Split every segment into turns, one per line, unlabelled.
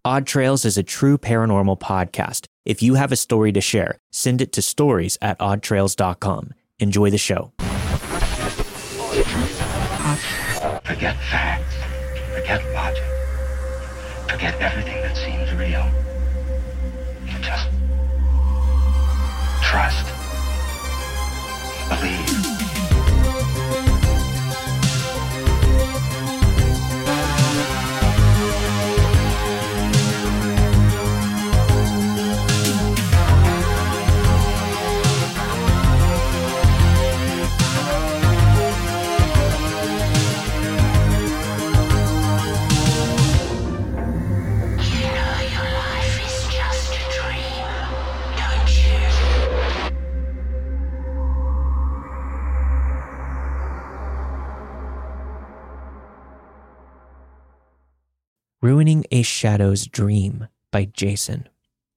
Odd Trails is a true paranormal podcast. If you have a story to share, send it to stories@oddtrails.com. Enjoy the show.
Forget facts. Forget logic. Forget everything that seems real. Just trust. Believe.
Ruining a Shadow's Dream by Jason.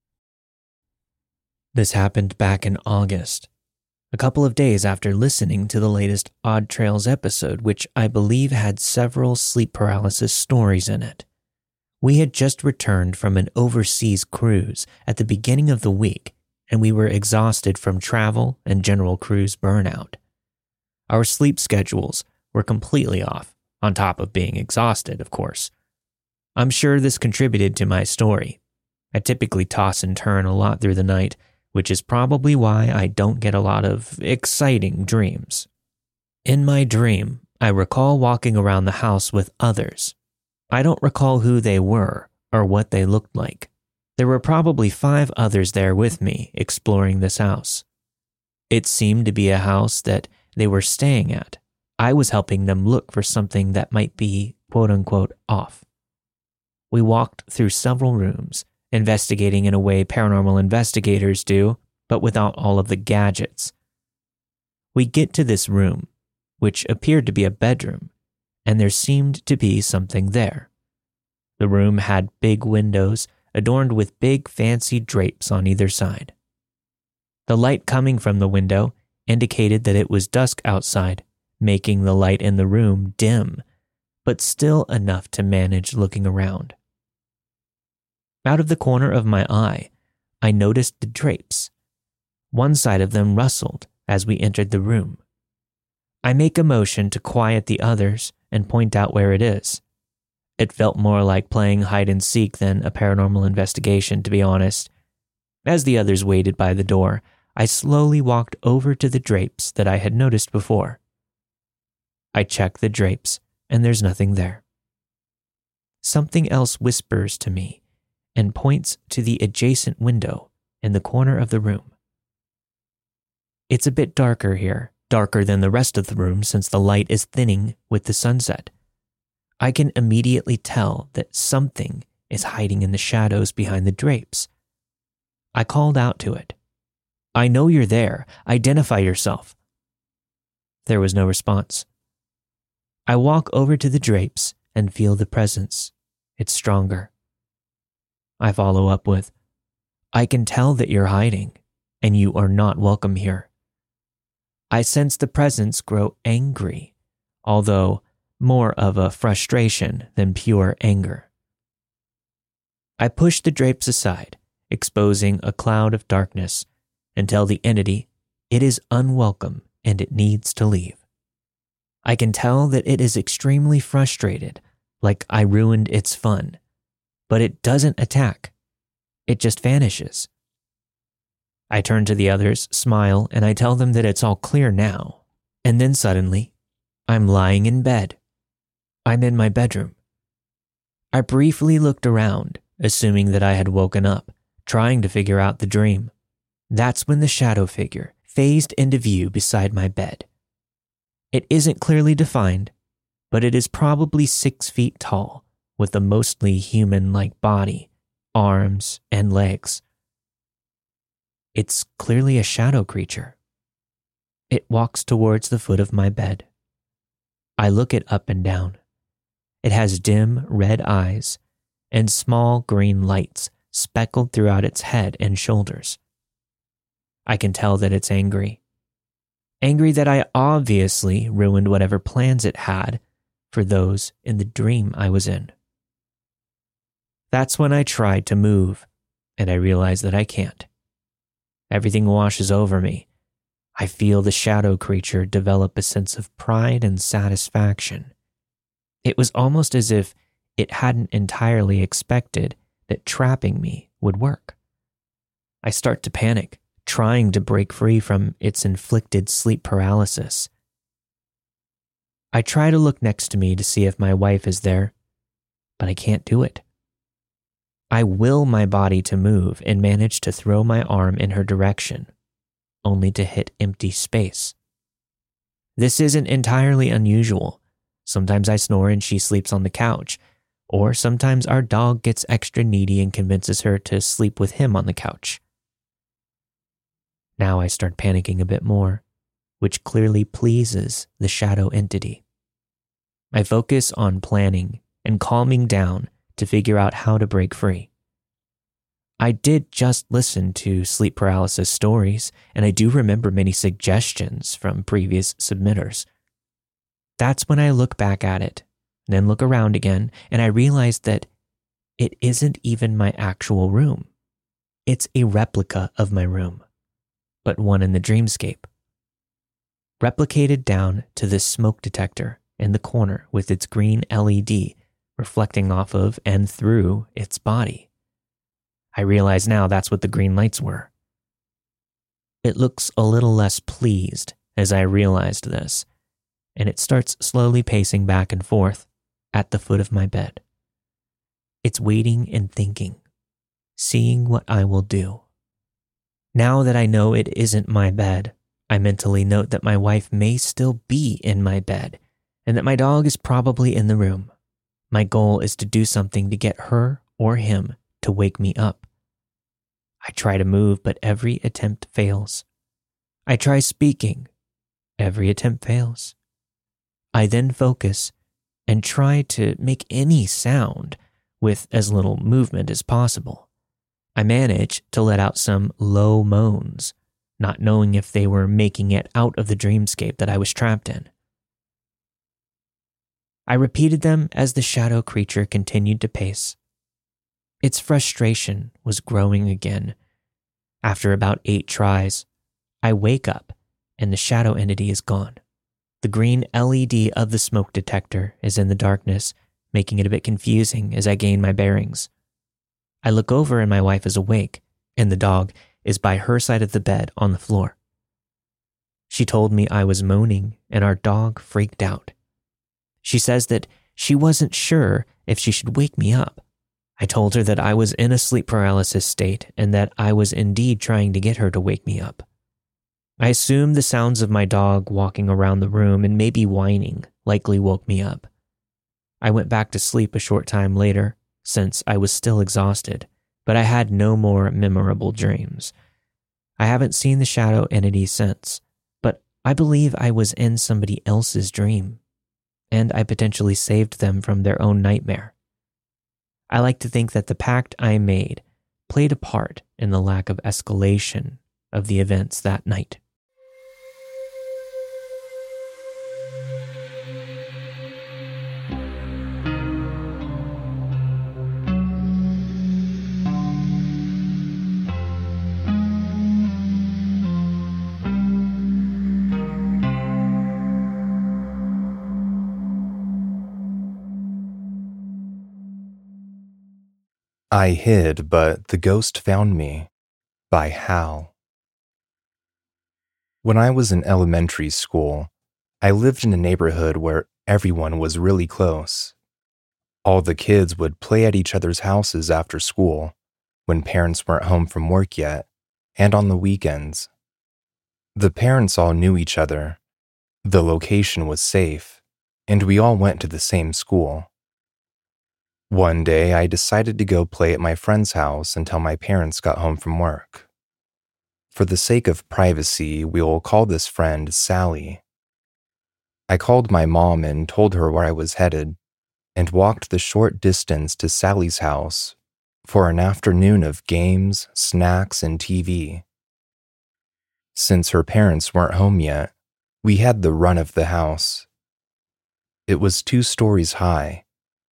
This happened back in August, a couple of days after listening to the latest Odd Trails episode, which I believe had several sleep paralysis stories in it. We had just returned from an overseas cruise at the beginning of the week, and we were exhausted from travel and general cruise burnout. Our sleep schedules were completely off, on top of being exhausted, of course. I'm sure this contributed to my story. I typically toss and turn a lot through the night, which is probably why I don't get a lot of exciting dreams. In my dream, I recall walking around the house with others. I don't recall who they were or what they looked like. There were probably 5 others there with me exploring this house. It seemed to be a house that they were staying at. I was helping them look for something that might be quote-unquote off. We walked through several rooms, investigating in a way paranormal investigators do, but without all of the gadgets. We get to this room, which appeared to be a bedroom, and there seemed to be something there. The room had big windows adorned with big fancy drapes on either side. The light coming from the window indicated that it was dusk outside, making the light in the room dim, but still enough to manage looking around. Out of the corner of my eye, I noticed the drapes. One side of them rustled as we entered the room. I make a motion to quiet the others and point out where it is. It felt more like playing hide and seek than a paranormal investigation, to be honest. As the others waited by the door, I slowly walked over to the drapes that I had noticed before. I check the drapes, and there's nothing there. Something else whispers to me and points to the adjacent window in the corner of the room. It's a bit darker here, darker than the rest of the room since the light is thinning with the sunset. I can immediately tell that something is hiding in the shadows behind the drapes. I called out to it. "I know you're there. Identify yourself." There was no response. I walk over to the drapes and feel the presence. It's stronger. I follow up with, "I can tell that you're hiding, and you are not welcome here." I sense the presence grow angry, although more of a frustration than pure anger. I push the drapes aside, exposing a cloud of darkness, and tell the entity it is unwelcome and it needs to leave. I can tell that it is extremely frustrated, like I ruined its fun, but it doesn't attack. It just vanishes. I turn to the others, smile, and I tell them that it's all clear now. And then suddenly, I'm lying in bed. I'm in my bedroom. I briefly looked around, assuming that I had woken up, trying to figure out the dream. That's when the shadow figure phased into view beside my bed. It isn't clearly defined, but it is probably 6 feet tall, with a mostly human-like body, arms, and legs. It's clearly a shadow creature. It walks towards the foot of my bed. I look it up and down. It has dim red eyes and small green lights speckled throughout its head and shoulders. I can tell that it's angry. Angry that I obviously ruined whatever plans it had for those in the dream I was in. That's when I try to move, and I realize that I can't. Everything washes over me. I feel the shadow creature develop a sense of pride and satisfaction. It was almost as if it hadn't entirely expected that trapping me would work. I start to panic, trying to break free from its inflicted sleep paralysis. I try to look next to me to see if my wife is there, but I can't do it. I will my body to move and manage to throw my arm in her direction, only to hit empty space. This isn't entirely unusual. Sometimes I snore and she sleeps on the couch, or sometimes our dog gets extra needy and convinces her to sleep with him on the couch. Now I start panicking a bit more, which clearly pleases the shadow entity. I focus on planning and calming down to figure out how to break free. I did just listen to sleep paralysis stories, and I do remember many suggestions from previous submitters. That's when I look back at it, then look around again, and I realize that it isn't even my actual room. It's a replica of my room, but one in the dreamscape. Replicated down to this smoke detector in the corner with its green LED reflecting off of and through its body. I realize now that's what the green lights were. It looks a little less pleased as I realized this, and it starts slowly pacing back and forth at the foot of my bed. It's waiting and thinking, seeing what I will do. Now that I know it isn't my bed, I mentally note that my wife may still be in my bed and that my dog is probably in the room. My goal is to do something to get her or him to wake me up. I try to move, but every attempt fails. I try speaking. Every attempt fails. I then focus and try to make any sound with as little movement as possible. I manage to let out some low moans, not knowing if they were making it out of the dreamscape that I was trapped in. I repeated them as the shadow creature continued to pace. Its frustration was growing again. After about 8 tries, I wake up and the shadow entity is gone. The green LED of the smoke detector is in the darkness, making it a bit confusing as I gain my bearings. I look over and my wife is awake, and the dog is by her side of the bed on the floor. She told me I was moaning, and our dog freaked out. She says that she wasn't sure if she should wake me up. I told her that I was in a sleep paralysis state and that I was indeed trying to get her to wake me up. I assumed the sounds of my dog walking around the room and maybe whining likely woke me up. I went back to sleep a short time later, since I was still exhausted, but I had no more memorable dreams. I haven't seen the shadow entity since, but I believe I was in somebody else's dream, and I potentially saved them from their own nightmare. I like to think that the pact I made played a part in the lack of escalation of the events that night.
I hid, but the ghost found me, by Hal. When I was in elementary school, I lived in a neighborhood where everyone was really close. All the kids would play at each other's houses after school, when parents weren't home from work yet, and on the weekends. The parents all knew each other. The location was safe, and we all went to the same school. One day, I decided to go play at my friend's house until my parents got home from work. For the sake of privacy, we will call this friend Sally. I called my mom and told her where I was headed, and walked the short distance to Sally's house for an afternoon of games, snacks, and TV. Since her parents weren't home yet, we had the run of the house. It was 2 stories high,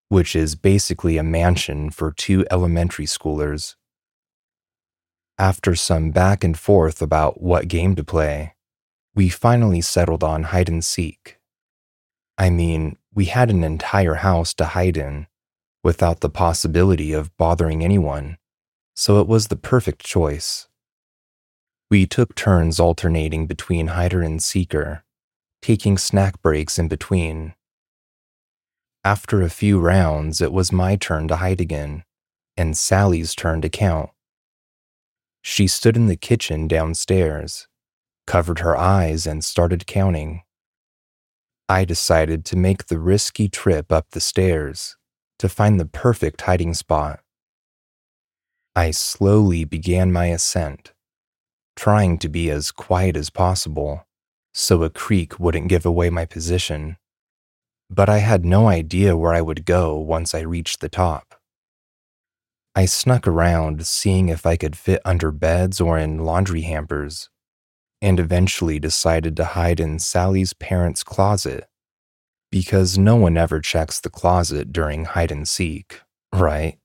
which is basically a mansion for 2 elementary schoolers. After some back and forth about what game to play, we finally settled on hide and seek. I mean, we had an entire house to hide in, without the possibility of bothering anyone, so it was the perfect choice. We took turns alternating between hider and seeker, taking snack breaks in between. After a few rounds, it was my turn to hide again, and Sally's turn to count. She stood in the kitchen downstairs, covered her eyes, and started counting. I decided to make the risky trip up the stairs to find the perfect hiding spot. I slowly began my ascent, trying to be as quiet as possible so a creak wouldn't give away my position, but I had no idea where I would go once I reached the top. I snuck around, seeing if I could fit under beds or in laundry hampers, and eventually decided to hide in Sally's parents' closet, because no one ever checks the closet during hide and seek, right?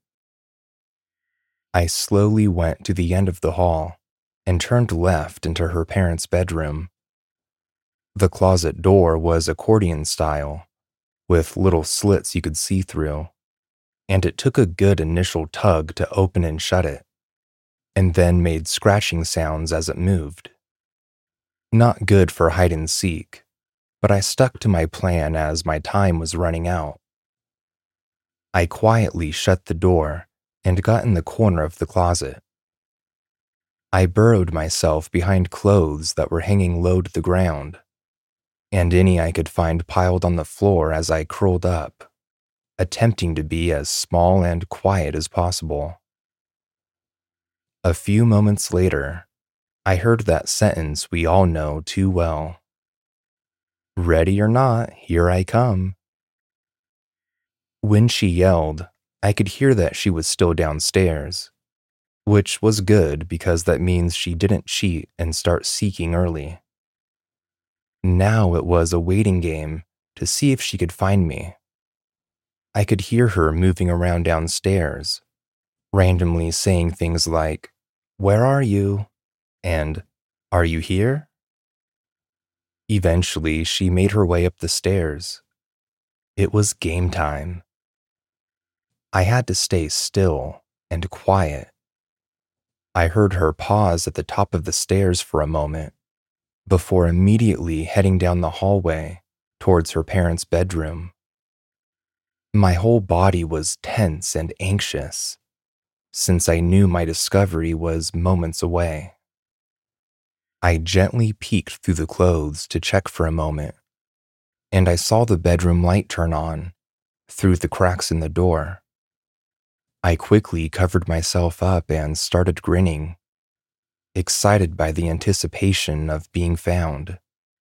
I slowly went to the end of the hall and turned left into her parents' bedroom. The closet door was accordion style, with little slits you could see through, and it took a good initial tug to open and shut it, and then made scratching sounds as it moved. Not good for hide and seek, but I stuck to my plan as my time was running out. I quietly shut the door and got in the corner of the closet. I burrowed myself behind clothes that were hanging low to the ground, and any I could find piled on the floor as I curled up, attempting to be as small and quiet as possible. A few moments later, I heard that sentence we all know too well. Ready or not, here I come. When she yelled, I could hear that she was still downstairs, which was good because that means she didn't cheat and start seeking early. Now it was a waiting game to see if she could find me. I could hear her moving around downstairs, randomly saying things like, "Where are you?" and "Are you here?" Eventually, she made her way up the stairs. It was game time. I had to stay still and quiet. I heard her pause at the top of the stairs for a moment, before immediately heading down the hallway towards her parents' bedroom. My whole body was tense and anxious, since I knew my discovery was moments away. I gently peeked through the clothes to check for a moment, and I saw the bedroom light turn on through the cracks in the door. I quickly covered myself up and started grinning, excited by the anticipation of being found.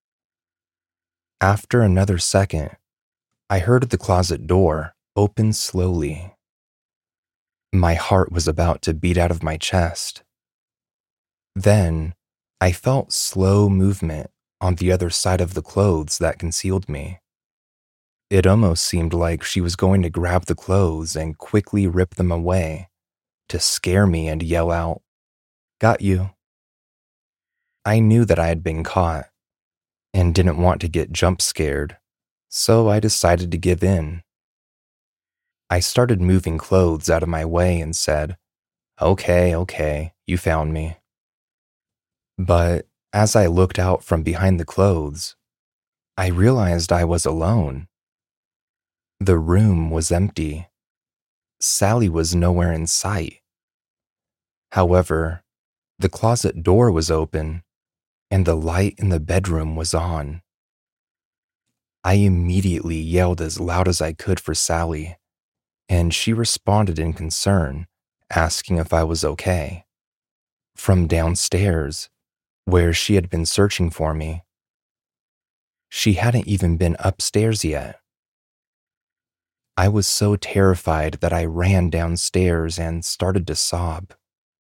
After another second, I heard the closet door open slowly. My heart was about to beat out of my chest. Then, I felt slow movement on the other side of the clothes that concealed me. It almost seemed like she was going to grab the clothes and quickly rip them away to scare me and yell out, "Got you." I knew that I had been caught and didn't want to get jump scared, so I decided to give in. I started moving clothes out of my way and said, Okay, you found me." But as I looked out from behind the clothes, I realized I was alone. The room was empty. Sally was nowhere in sight. However, the closet door was open, and the light in the bedroom was on. I immediately yelled as loud as I could for Sally, and she responded in concern, asking if I was okay. From downstairs, where she had been searching for me. She hadn't even been upstairs yet. I was so terrified that I ran downstairs and started to sob.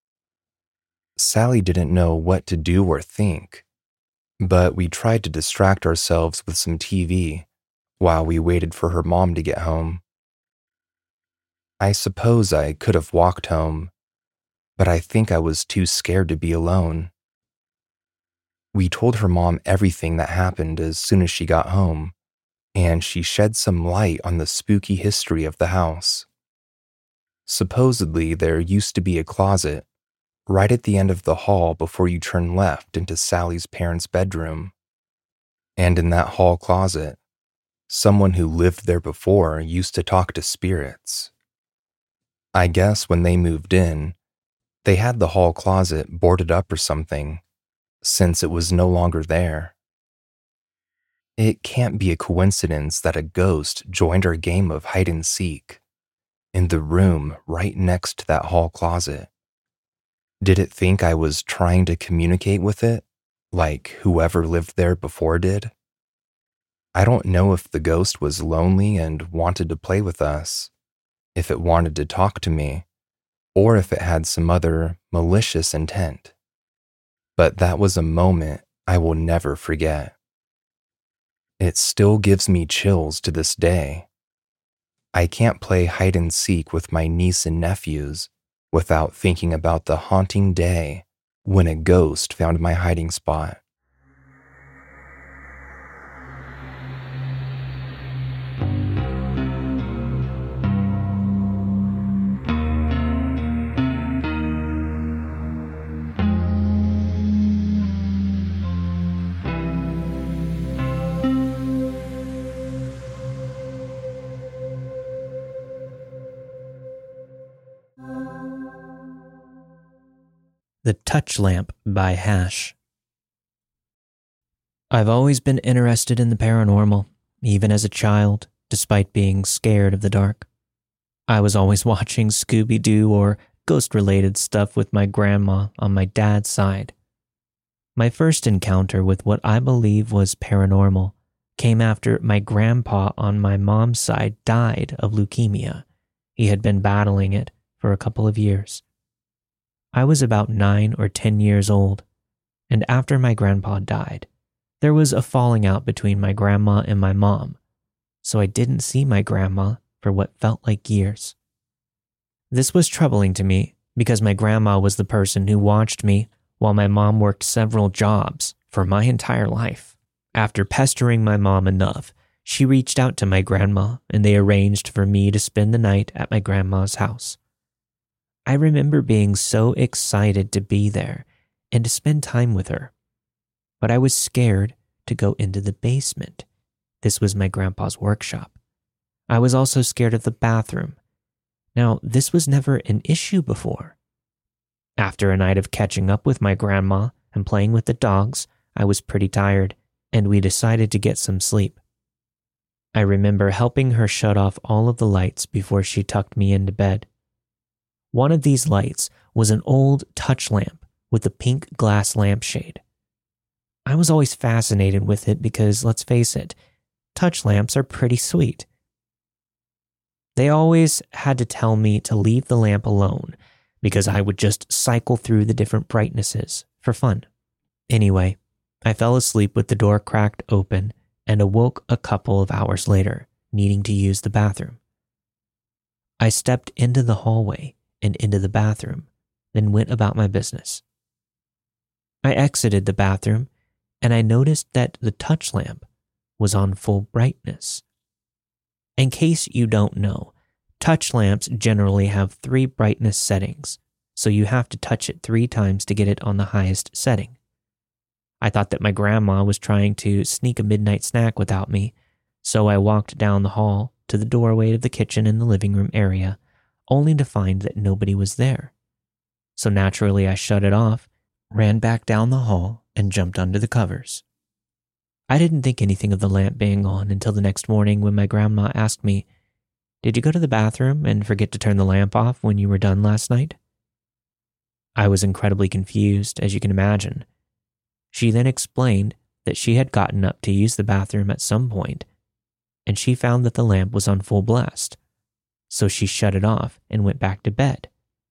Sally didn't know what to do or think, but we tried to distract ourselves with some TV while we waited for her mom to get home. I suppose I could have walked home, but I think I was too scared to be alone. We told her mom everything that happened as soon as she got home, and she shed some light on the spooky history of the house. Supposedly, there used to be a closet right at the end of the hall before you turn left into Sally's parents' bedroom. And in that hall closet, someone who lived there before used to talk to spirits. I guess when they moved in, they had the hall closet boarded up or something, since it was no longer there. It can't be a coincidence that a ghost joined our game of hide and seek in the room right next to that hall closet. Did it think I was trying to communicate with it, like whoever lived there before did? I don't know if the ghost was lonely and wanted to play with us, if it wanted to talk to me, or if it had some other malicious intent. But that was a moment I will never forget. It still gives me chills to this day. I can't play hide and seek with my niece and nephews without thinking about the haunting day when a ghost found my hiding spot.
The Touch Lamp by Hash. I've always been interested in the paranormal, even as a child, despite being scared of the dark. I was always watching Scooby-Doo or ghost-related stuff with my grandma on my dad's side. My first encounter with what I believe was paranormal came after my grandpa on my mom's side died of leukemia. He had been battling it for a couple of years. I was about 9 or 10 years old, and after my grandpa died, there was a falling out between my grandma and my mom, so I didn't see my grandma for what felt like years. This was troubling to me because my grandma was the person who watched me while my mom worked several jobs for my entire life. After pestering my mom enough, she reached out to my grandma and they arranged for me to spend the night at my grandma's house. I remember being so excited to be there and to spend time with her, but I was scared to go into the basement. This was my grandpa's workshop. I was also scared of the bathroom. Now, this was never an issue before. After a night of catching up with my grandma and playing with the dogs, I was pretty tired, and we decided to get some sleep. I remember helping her shut off all of the lights before she tucked me into bed. One of these lights was an old touch lamp with a pink glass lampshade. I was always fascinated with it because, let's face it, touch lamps are pretty sweet. They always had to tell me to leave the lamp alone because I would just cycle through the different brightnesses for fun. Anyway, I fell asleep with the door cracked open and awoke a couple of hours later, needing to use the bathroom. I stepped into the hallway and into the bathroom, then went about my business. I exited the bathroom, and I noticed that the touch lamp was on full brightness. In case you don't know, touch lamps generally have 3 brightness settings, so you have to touch it 3 times to get it on the highest setting. I thought that my grandma was trying to sneak a midnight snack without me, so I walked down the hall to the doorway of the kitchen and the living room area, only to find that nobody was there. So naturally I shut it off, ran back down the hall, and jumped under the covers. I didn't think anything of the lamp being on until the next morning when my grandma asked me, "Did you go to the bathroom and forget to turn the lamp off when you were done last night?" I was incredibly confused, as you can imagine. She then explained that she had gotten up to use the bathroom at some point, and she found that the lamp was on full blast. So she shut it off and went back to bed.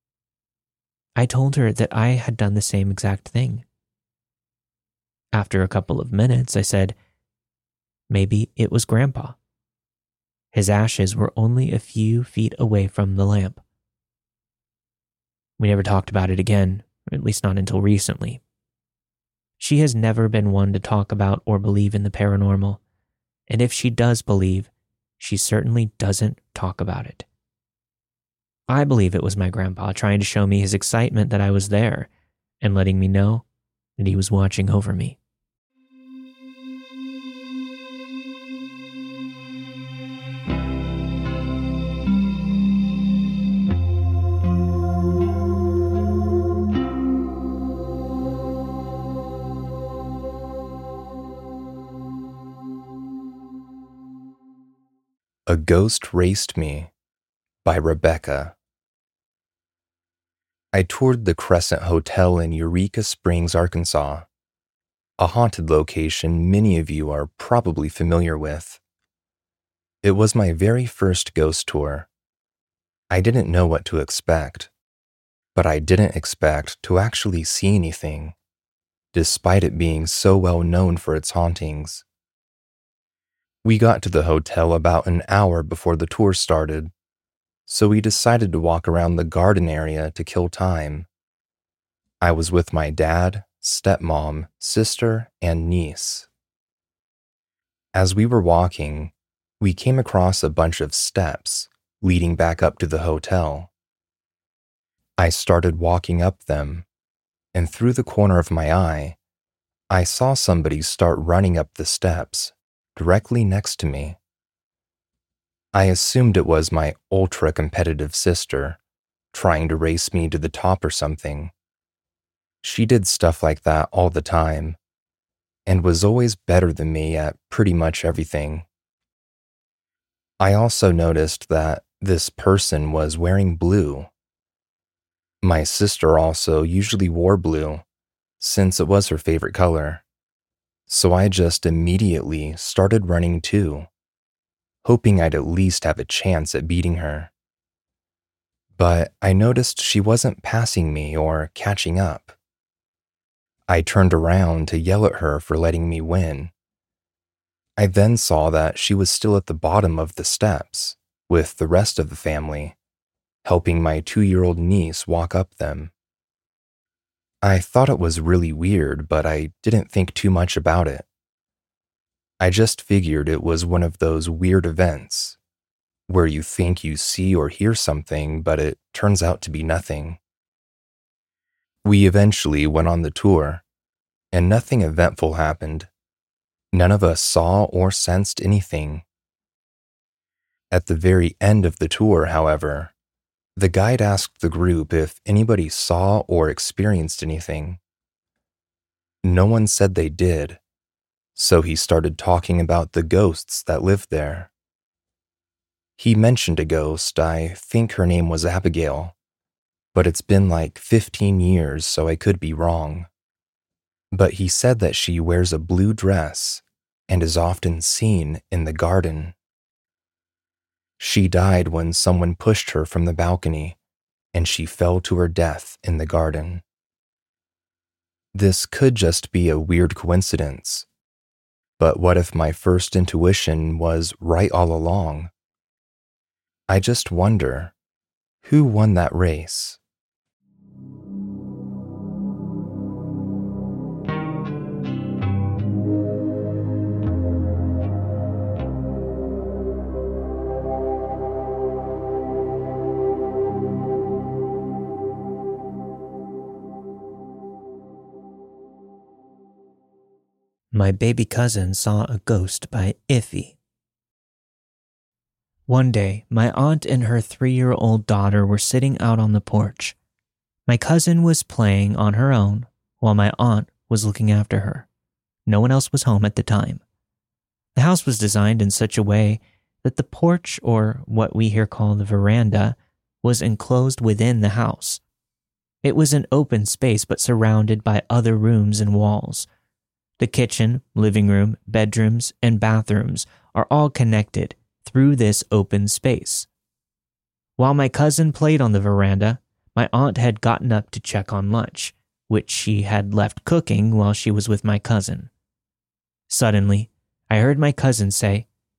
I told her that I had done the same exact thing. After a couple of minutes, I said, "Maybe it was Grandpa." His ashes were only a few feet away from the lamp. We never talked about it again, at least not until recently. She has never been one to talk about or believe in the paranormal, and if she does believe, she certainly doesn't talk about it. I believe it was my grandpa trying to show me his excitement that I was there and letting me know that he was watching over me.
A Ghost Raced Me by Rebecca. I toured the Crescent Hotel in Eureka Springs, Arkansas, a haunted location many of you are probably familiar with. It was my very first ghost tour. I didn't know what to expect, but I didn't expect to actually see anything, despite it being so well known for its hauntings. We got to the hotel about an hour before the tour started, so we decided to walk around the garden area to kill time. I was with my dad, stepmom, sister, and niece. As we were walking, we came across a bunch of steps leading back up to the hotel. I started walking up them, and through the corner of my eye, I saw somebody start running up the steps directly next to me. I assumed it was my ultra-competitive sister trying to race me to the top or something. She did stuff like that all the time and was always better than me at pretty much everything. I also noticed that this person was wearing blue. My sister also usually wore blue, since it was her favorite color. So I just immediately started running too, hoping I'd at least have a chance at beating her. But I noticed she wasn't passing me or catching up. I turned around to yell at her for letting me win. I then saw that she was still at the bottom of the steps, with the rest of the family, helping my 2-year-old niece walk up them. I thought it was really weird, but I didn't think too much about it. I just figured it was one of those weird events where you think you see or hear something, but it turns out to be nothing. We eventually went on the tour, and nothing eventful happened. None of us saw or sensed anything. At the very end of the tour, however, the guide asked the group if anybody saw or experienced anything. No one said they did, so he started talking about the ghosts that lived there. He mentioned a ghost, I think her name was Abigail, but it's been like 15 years, so I could be wrong. But he said that she wears a blue dress and is often seen in the garden. She died when someone pushed her from the balcony, and she fell to her death in the garden. This could just be a weird coincidence, but what if my first intuition was right all along? I just wonder, who won that race?
My Baby Cousin Saw a Ghost by Iffy. One day, my aunt and her 3-year-old daughter were sitting out on the porch. My cousin was playing on her own, while my aunt was looking after her. No one else was home at the time. The house was designed in such a way that the porch, or what we here call the veranda, was enclosed within the house. It was an open space but surrounded by other rooms and walls. The kitchen, living room, bedrooms, and bathrooms are all connected through this open space. While my cousin played on the veranda, my aunt had gotten up to check on lunch, which she had left cooking while she was with my cousin. Suddenly, I heard my cousin say,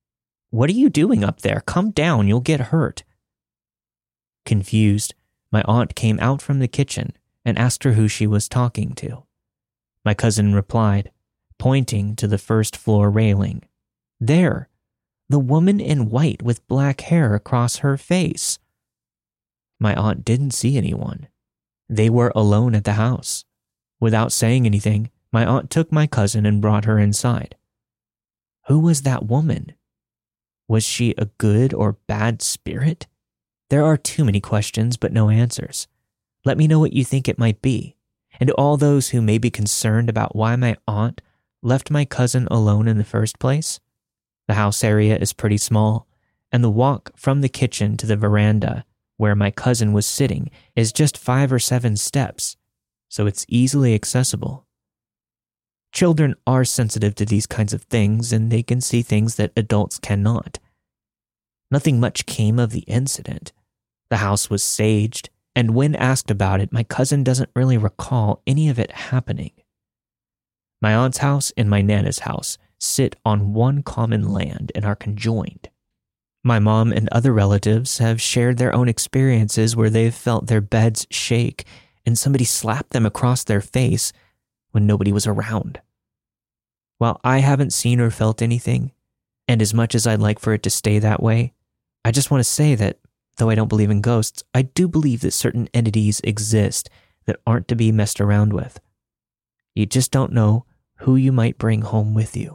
What are you doing up there? Come down, you'll get hurt." Confused, my aunt came out from the kitchen and asked her who she was talking to. My cousin replied, pointing to the first floor railing. "There, the woman in white with black hair across her face." My aunt didn't see anyone. They were alone at the house. Without saying anything, my aunt took my cousin and brought her inside. Who was that woman? Was she a good or bad spirit? There are too many questions, but no answers. Let me know what you think it might be. And to all those who may be concerned about why my aunt left my cousin alone in the first place, the house area is pretty small, and the walk from the kitchen to the veranda where my cousin was sitting is just 5 or 7 steps, so it's easily accessible. Children are sensitive to these kinds of things, and they can see things that adults cannot. Nothing much came of the incident. The house was saged, and when asked about it, my cousin doesn't really recall any of it happening. My aunt's house and my Nana's house sit on one common land and are conjoined. My mom and other relatives have shared their own experiences where they've felt their beds shake and somebody slapped them across their face when nobody was around. While I haven't seen or felt anything, and as much as I'd like for it to stay that way, I just want to say that, though I don't believe in ghosts, I do believe that certain entities exist that aren't to be messed around with. You just don't know who you might bring home with you.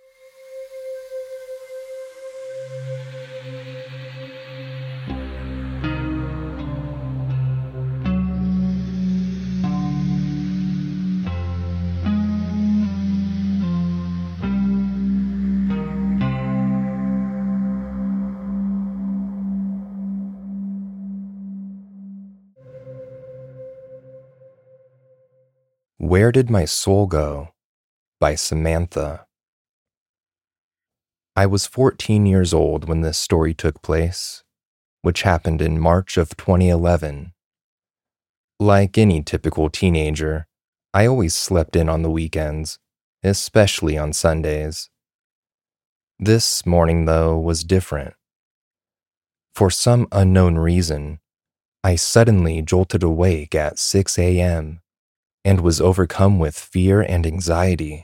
Where Did My Soul Go? By Samantha. I was 14 years old when this story took place, which happened in March of 2011. Like any typical teenager, I always slept in on the weekends, especially on Sundays. This morning, though, was different. For some unknown reason, I suddenly jolted awake at 6 a.m. and was overcome with fear and anxiety.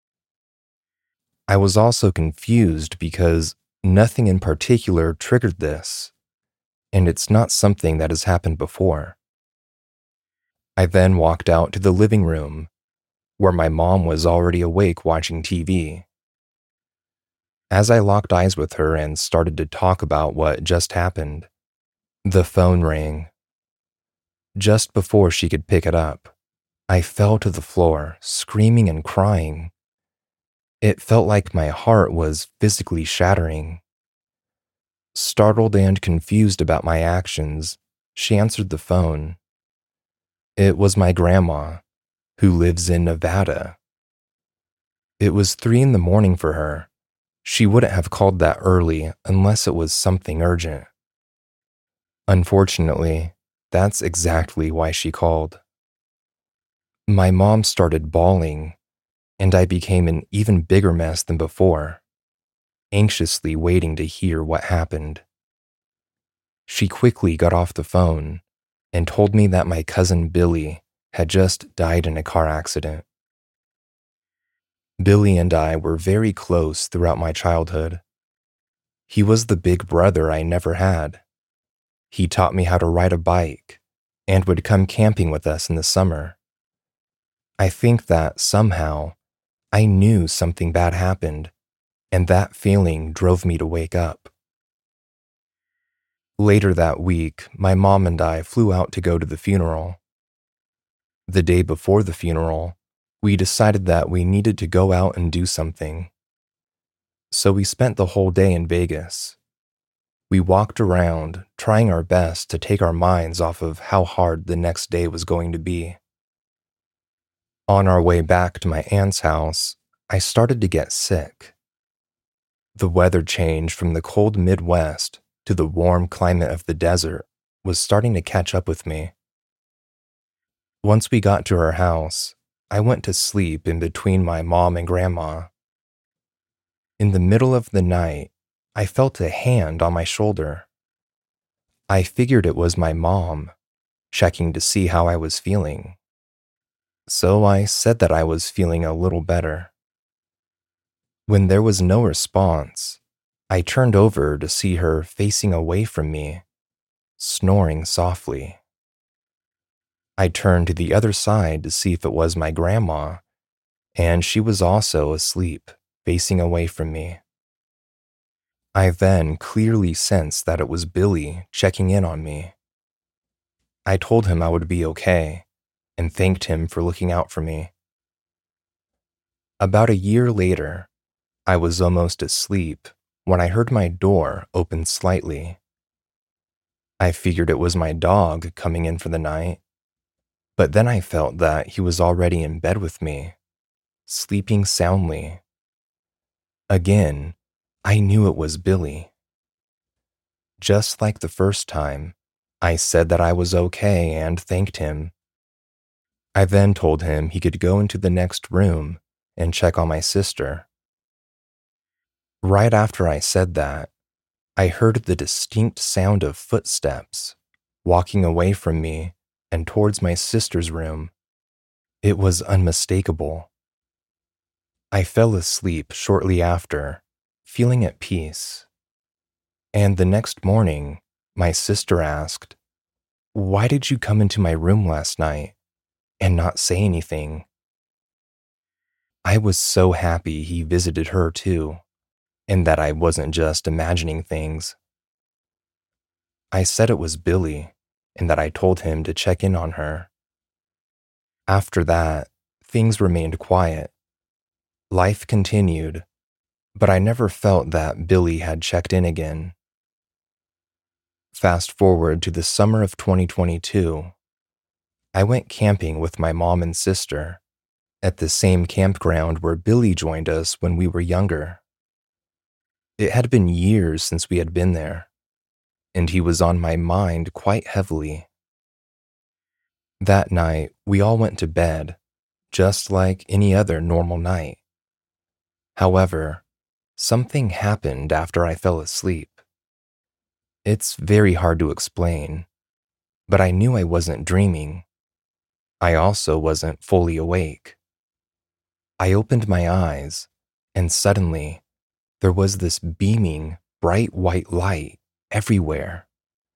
I was also confused because nothing in particular triggered this, and it's not something that has happened before. I then walked out to the living room, where my mom was already awake watching TV. As I locked eyes with her and started to talk about what just happened, the phone rang. Just before she could pick it up, I fell to the floor, screaming and crying. It felt like my heart was physically shattering. Startled and confused about my actions, she answered the phone. It was my grandma, who lives in Nevada. It was 3 a.m. for her. She wouldn't have called that early unless it was something urgent. Unfortunately, that's exactly why she called. My mom started bawling, and I became an even bigger mess than before, anxiously waiting to hear what happened. She quickly got off the phone and told me that my cousin Billy had just died in a car accident. Billy and I were very close throughout my childhood. He was the big brother I never had. He taught me how to ride a bike and would come camping with us in the summer. I think that somehow I knew something bad happened, and that feeling drove me to wake up. Later that week, my mom and I flew out to go to the funeral. The day before the funeral, we decided that we needed to go out and do something. So we spent the whole day in Vegas. We walked around, trying our best to take our minds off of how hard the next day was going to be. On our way back to my aunt's house, I started to get sick. The weather change from the cold Midwest to the warm climate of the desert was starting to catch up with me. Once we got to our house, I went to sleep in between my mom and grandma. In the middle of the night, I felt a hand on my shoulder. I figured it was my mom, checking to see how I was feeling. So I said that I was feeling a little better. When there was no response, I turned over to see her facing away from me, snoring softly. I turned to the other side to see if it was my grandma, and she was also asleep, facing away from me. I then clearly sensed that it was Billy checking in on me. I told him I would be okay and thanked him for looking out for me. About a year later, I was almost asleep when I heard my door open slightly. I figured it was my dog coming in for the night, but then I felt that he was already in bed with me, sleeping soundly. Again, I knew it was Billy. Just like the first time, I said that I was okay and thanked him. I then told him he could go into the next room and check on my sister. Right after I said that, I heard the distinct sound of footsteps walking away from me and towards my sister's room. It was unmistakable. I fell asleep shortly after, feeling at peace. And the next morning, my sister asked, "Why did you come into my room last night and not say anything?" I was so happy he visited her too, and that I wasn't just imagining things. I said it was Billy, and that I told him to check in on her. After that, things remained quiet. Life continued, but I never felt that Billy had checked in again. Fast forward to the summer of 2022. I went camping with my mom and sister at the same campground where Billy joined us when we were younger. It had been years since we had been there, and he was on my mind quite heavily. That night, we all went to bed, just like any other normal night. However, something happened after I fell asleep. It's very hard to explain, but I knew I wasn't dreaming. I also wasn't fully awake. I opened my eyes, and suddenly, there was this beaming, bright white light everywhere.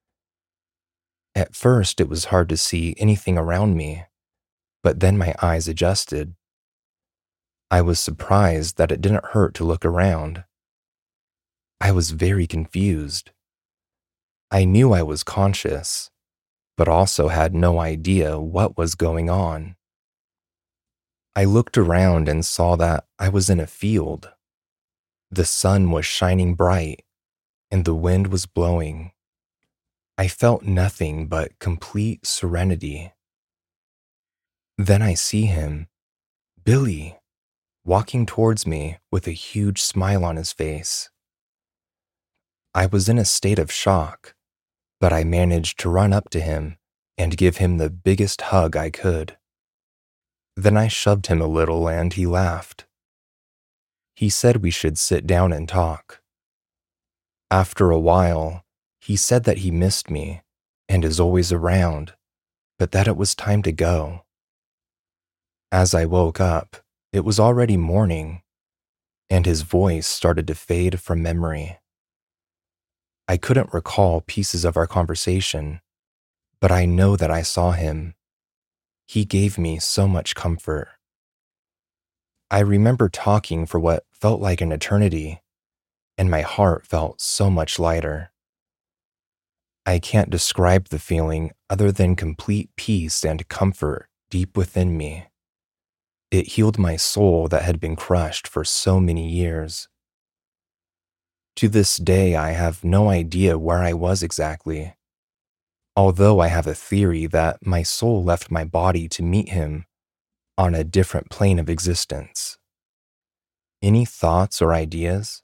At first, it was hard to see anything around me, but then my eyes adjusted. I was surprised that it didn't hurt to look around. I was very confused. I knew I was conscious, but also had no idea what was going on. I looked around and saw that I was in a field. The sun was shining bright, and the wind was blowing. I felt nothing but complete serenity. Then I see him, Billy, walking towards me with a huge smile on his face. I was in a state of shock, but I managed to run up to him and give him the biggest hug I could. Then I shoved him a little and he laughed. He said we should sit down and talk. After a while, he said that he missed me and is always around, but that it was time to go. As I woke up, it was already morning, and his voice started to fade from memory. I couldn't recall pieces of our conversation, but I know that I saw him. He gave me so much comfort. I remember talking for what felt like an eternity, and my heart felt so much lighter. I can't describe the feeling other than complete peace and comfort deep within me. It healed my soul that had been crushed for so many years. To this day, I have no idea where I was exactly, although I have a theory that my soul left my body to meet him on a different plane of existence. Any thoughts or ideas?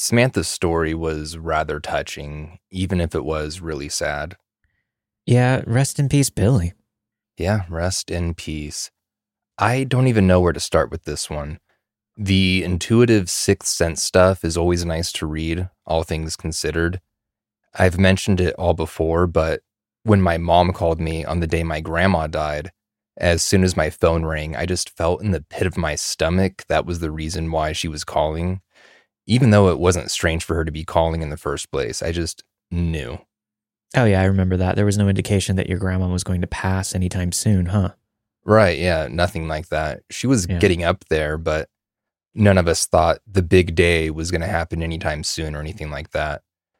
Samantha's story was rather touching, even if it was really sad.
Yeah, rest in peace, Billy.
Yeah, rest in peace. I don't even know where to start with this one. The intuitive sixth sense stuff is always nice to read, all things considered. I've mentioned it all before, but when my mom called me on the day my grandma died, as soon as my phone rang, I just felt in the pit of my stomach that was the reason why she was calling. Even though it wasn't strange for her to be calling in the first place, I just knew.
Oh yeah, I remember that. There was no indication that your grandma was going to pass anytime soon, huh?
Right, yeah, nothing like that. She was
Yeah.
getting up there, but none of us thought the big day was going to happen anytime soon or anything like that.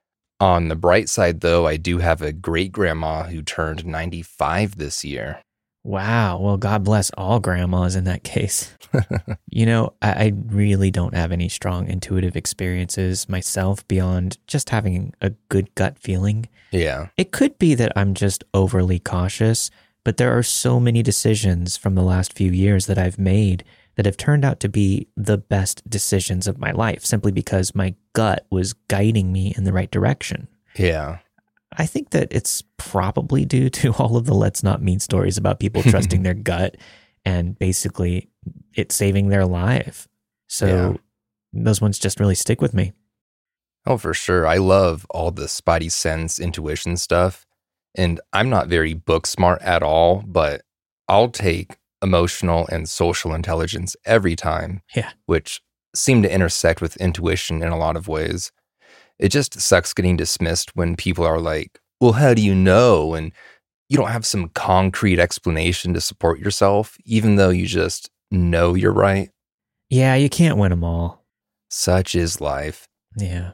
On the bright side, though, I do have a great-grandma who turned 95 this year.
Wow. Well, God bless all grandmas in that case. You know, I really don't have any strong intuitive experiences myself beyond just having a good gut feeling.
Yeah.
It could be that I'm just overly cautious, but there are so many decisions from the last few years that I've made that have turned out to be the best decisions of my life simply because my gut was guiding me in the right direction.
Yeah.
I think that it's probably due to all of the Let's Not Mean stories about people trusting their gut and basically it saving their life. So those ones just really stick with me.
Oh, for sure. I love all the spidey sense intuition stuff. And I'm not very book smart at all, but I'll take emotional and social intelligence every time.
Yeah.
Which seem to intersect with intuition in a lot of ways. It just sucks getting dismissed when people are like, well, how do you know? And you don't have some concrete explanation to support yourself, even though you just know you're right.
Yeah, you can't win them all.
Such is life.
Yeah.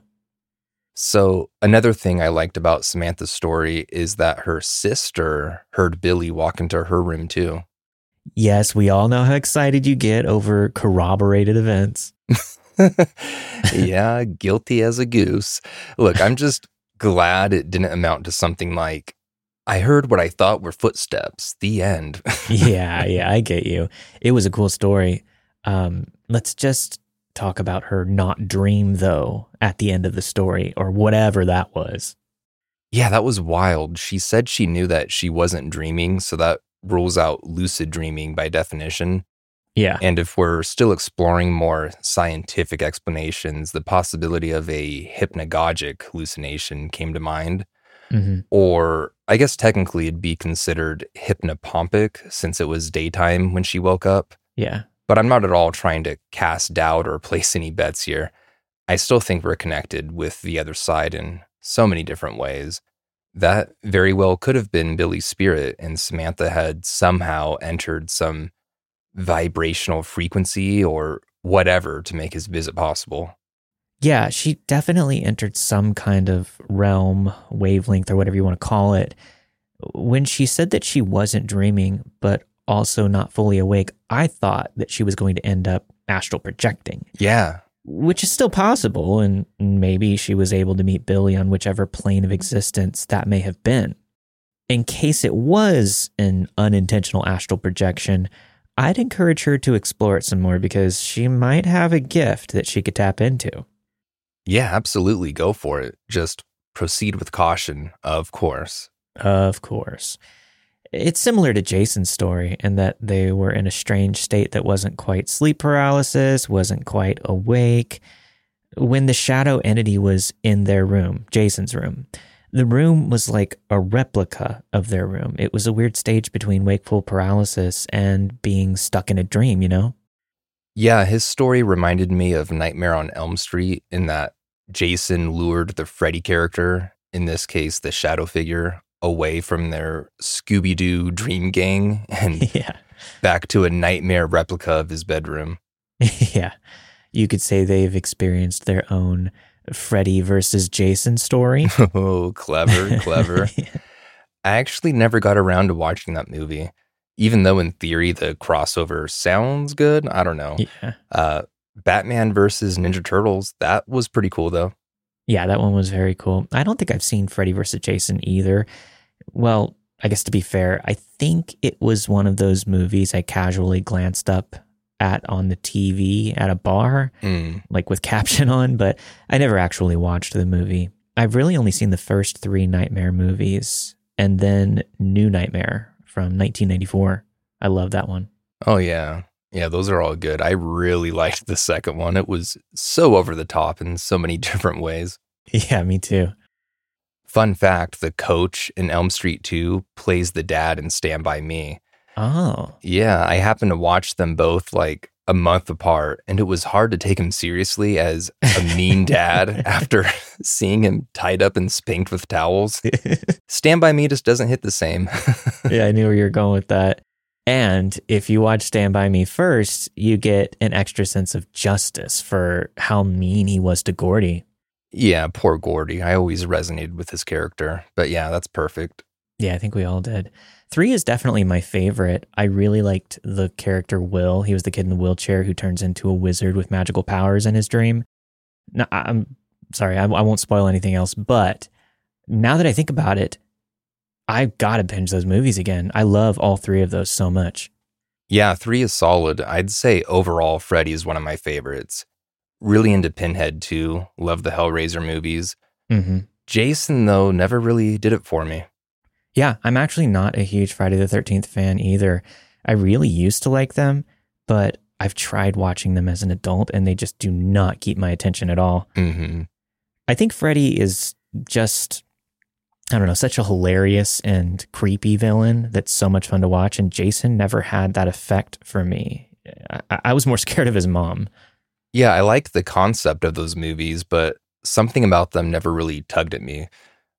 So another thing I liked about Samantha's story is that her sister heard Billy walk into her room too.
Yes, we all know how excited you get over corroborated events.
Yeah, guilty as a goose. Look, I'm just glad it didn't amount to something like, I heard what I thought were footsteps. The end.
Yeah, I get you. It was a cool story. Let's just talk about her not dream, though, at the end of the story, or whatever that was.
Yeah, that was wild. She said she knew that she wasn't dreaming, so that rules out lucid dreaming by definition.
Yeah.
And if we're still exploring more scientific explanations, the possibility of a hypnagogic hallucination came to mind.
Mm-hmm.
Or I guess technically it'd be considered hypnopompic since it was daytime when she woke up.
Yeah.
But I'm not at all trying to cast doubt or place any bets here. I still think we're connected with the other side in so many different ways. That very well could have been Billy's spirit, and Samantha had somehow entered some vibrational frequency or whatever to make his visit possible.
Yeah, she definitely entered some kind of realm, wavelength, or whatever you want to call it. When she said that she wasn't dreaming, but also not fully awake, I thought that she was going to end up astral projecting.
Yeah.
Which is still possible, and maybe she was able to meet Billy on whichever plane of existence that may have been. In case it was an unintentional astral projection, I'd encourage her to explore it some more because she might have a gift that she could tap into.
Yeah, absolutely. Go for it. Just proceed with caution, of course.
Of course. It's similar to Jason's story in that they were in a strange state that wasn't quite sleep paralysis, wasn't quite awake. When the shadow entity was in their room, Jason's room, the room was like a replica of their room. It was a weird stage between wakeful paralysis and being stuck in a dream, you know?
Yeah, his story reminded me of Nightmare on Elm Street in that Jason lured the Freddy character, in this case the shadow figure, away from their Scooby-Doo dream gang and back to a nightmare replica of his bedroom.
Yeah, you could say they've experienced their own Freddy versus Jason story.
Oh, clever.
Yeah.
I actually never got around to watching that movie, even though in theory the crossover sounds good. I don't know.
Yeah.
Batman versus Ninja Turtles, that was pretty cool though.
Yeah, that one was very cool. I don't think I've seen Freddy vs. Jason either. Well, I guess to be fair, I think it was one of those movies I casually glanced up on the TV at a bar, like with caption on, but I never actually watched the movie. I've really only seen the first 3 Nightmare movies and then New Nightmare from 1994. I love that one.
Oh, yeah. Yeah, those are all good. I really liked the second one. It was so over the top in so many different ways.
Yeah, me too.
Fun fact, the coach in Elm Street 2 plays the dad in Stand By Me.
Oh.
Yeah, I happened to watch them both like a month apart, and it was hard to take him seriously as a mean dad after seeing him tied up and spanked with towels. Stand By Me just doesn't hit the same.
Yeah, I knew where you were going with that. And if you watch Stand By Me first, you get an extra sense of justice for how mean he was to Gordy.
Yeah, poor Gordy. I always resonated with his character. But yeah, that's perfect.
Yeah, I think we all did. 3 is definitely my favorite. I really liked the character Will. He was the kid in the wheelchair who turns into a wizard with magical powers in his dream. Now, I'm sorry, I won't spoil anything else, but now that I think about it, I've got to binge those movies again. I love all 3 of those so much.
Yeah, 3 is solid. I'd say overall, Freddy is one of my favorites. Really into Pinhead too. Love the Hellraiser movies.
Mm-hmm.
Jason, though, never really did it for me.
Yeah, I'm actually not a huge Friday the 13th fan either. I really used to like them, but I've tried watching them as an adult and they just do not keep my attention at all.
Mm-hmm.
I think Freddy is just, I don't know, such a hilarious and creepy villain that's so much fun to watch, and Jason never had that effect for me. I was more scared of his mom.
Yeah, I like the concept of those movies, but something about them never really tugged at me.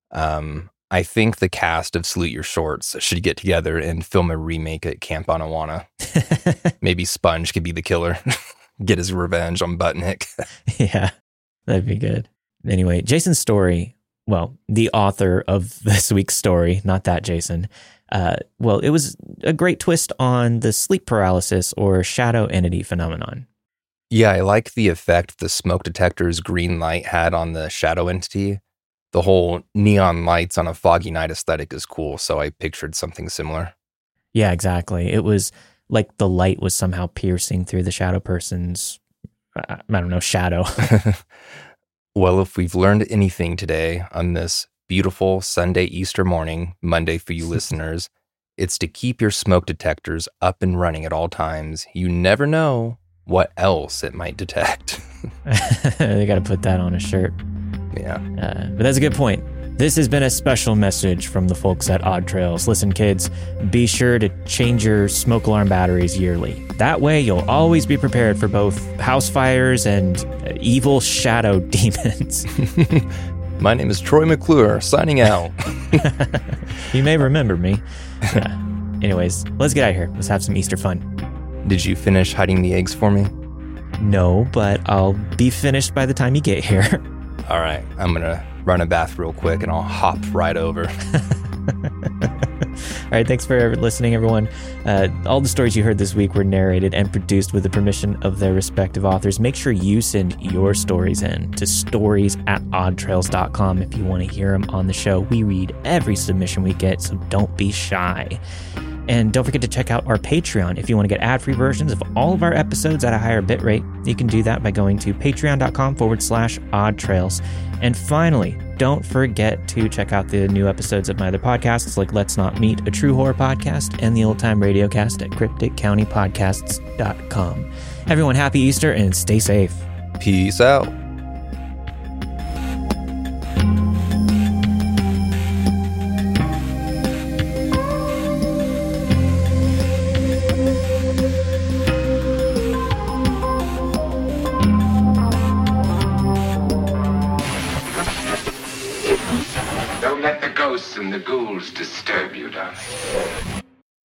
I think the cast of Salute Your Shorts should get together and film a remake at Camp Anawana. Maybe Sponge could be the killer, get his revenge on Butnick.
Yeah, that'd be good. Anyway, Jason's story, well, the author of this week's story, not that Jason, well, it was a great twist on the sleep paralysis or shadow entity phenomenon.
Yeah, I like the effect the smoke detector's green light had on the shadow entity. The whole neon lights on a foggy night aesthetic is cool, so I pictured something similar.
Yeah, exactly. It was like the light was somehow piercing through the shadow person's, I don't know, shadow.
Well, if we've learned anything today on this beautiful Sunday Easter morning, Monday for you listeners, it's to keep your smoke detectors up and running at all times. You never know what else it might detect.
They got to put that on a shirt.
Yeah.
But that's a good point. This has been a special message from the folks at Odd Trails. Listen, kids, be sure to change your smoke alarm batteries yearly. That way, you'll always be prepared for both house fires and evil shadow demons.
My name is Troy McClure, signing out.
You may remember me. Anyways, let's get out of here. Let's have some Easter fun.
Did you finish hiding the eggs for me?
No, but I'll be finished by the time you get here.
All right, I'm going to run a bath real quick and I'll hop right over.
All right, thanks for listening, everyone. All the stories you heard this week were narrated and produced with the permission of their respective authors. Make sure you send your stories in to stories@oddtrails.com if you want to hear them on the show. We read every submission we get, so don't be shy. And don't forget to check out our Patreon if you want to get ad-free versions of all of our episodes at a higher bitrate. You can do that by going to patreon.com/oddtrails. And finally, don't forget to check out the new episodes of my other podcasts like Let's Not Meet, a true horror podcast, and the Old Time Radiocast at crypticcountypodcasts.com. Everyone, happy Easter and stay safe.
Peace out.
Don't let the ghosts and the ghouls disturb you, darling.